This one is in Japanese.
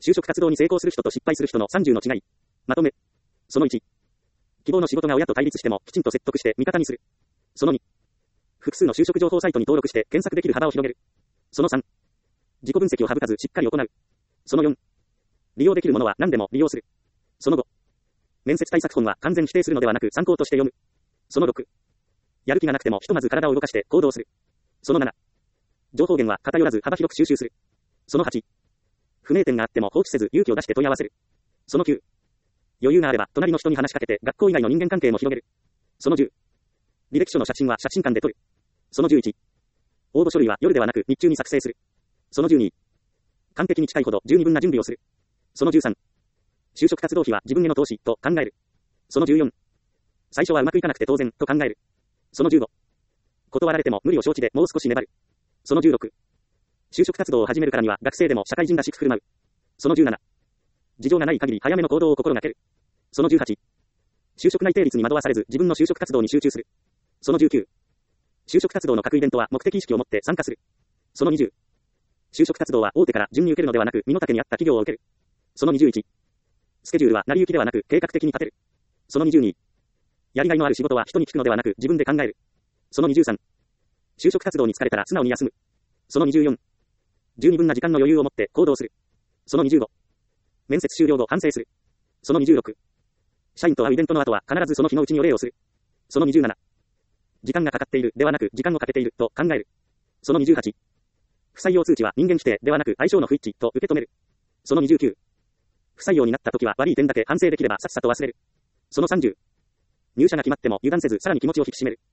就職活動に成功する人と失敗する人の30の違い。まとめ。その1。希望の仕事が親と対立してもきちんと説得して味方にする。その2。複数の就職情報サイトに登録して検索できる幅を広げる。その3。自己分析を省かずしっかり行う。その4。利用できるものは何でも利用する。その5。面接対策本は完全否定するのではなく参考として読む。その6。やる気がなくてもひとまず体を動かして行動する。その7。情報源は偏らず幅広く収集する。その8。不明点があっても放置せず勇気を出して問い合わせる。その9。余裕があれば隣の人に話しかけて学校以外の人間関係も広げる。その10。履歴書の写真は写真館で撮る。その11。応募書類は夜ではなく日中に作成する。その12。完璧に近いほど十二分な準備をする。その13。就職活動費は自分への投資と考える。その14。最初はうまくいかなくて当然と考える。その15。断られても無理を承知でもう少し粘る。その16。就職活動を始めるからには学生でも社会人らしく振る舞う。その17。事情がない限り早めの行動を心がける。その18。就職内定率に惑わされず自分の就職活動に集中する。その19。就職活動の各イベントは目的意識を持って参加する。その20。就職活動は大手から順に受けるのではなく身の丈に合った企業を受ける。その21。スケジュールは成り行きではなく計画的に立てる。その22。やりがいのある仕事は人に聞くのではなく自分で考える。その23。就職活動に疲れたら素直に休む。その24。十二分な時間の余裕を持って行動する。その25。面接終了後反省する。その26。社員と会うイベントの後は必ずその日のうちにお礼をする。その27。時間がかかっているではなく時間をかけていると考える。その28。不採用通知は人間否定ではなく相性の不一致と受け止める。その29。不採用になった時は悪い点だけ反省できればさっさと忘れる。その30。入社が決まっても油断せずさらに気持ちを引き締める。